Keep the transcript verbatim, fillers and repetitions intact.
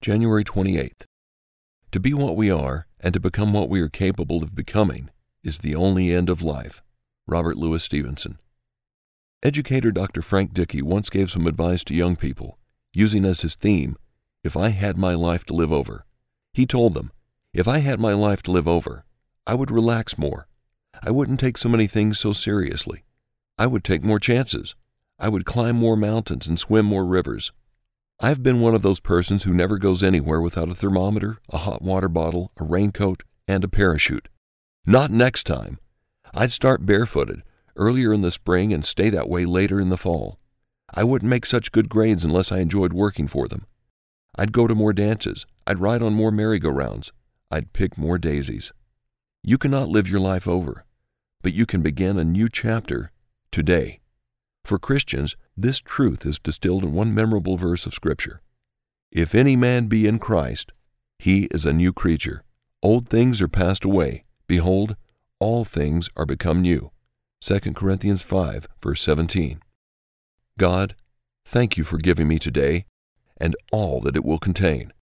January twenty-eighth. To be what we are and to become what we are capable of becoming is the only end of life. Robert Louis Stevenson. Educator Doctor Frank Dickey once gave some advice to young people, using as his theme, "If I had my life to live over." He told them, "If I had my life to live over, I would relax more. I wouldn't take so many things so seriously. I would take more chances. I would climb more mountains and swim more rivers. I've been one of those persons who never goes anywhere without a thermometer, a hot water bottle, a raincoat, and a parachute. Not next time. I'd start barefooted earlier in the spring and stay that way later in the fall. I wouldn't make such good grades unless I enjoyed working for them. I'd go to more dances. I'd ride on more merry-go-rounds. I'd pick more daisies." You cannot live your life over, but you can begin a new chapter today. For Christians, this truth is distilled in one memorable verse of Scripture. "If any man be in Christ, he is a new creature. Old things are passed away. Behold, all things are become new." Second Corinthians five, verse seventeen. God, thank you for giving me today and all that it will contain.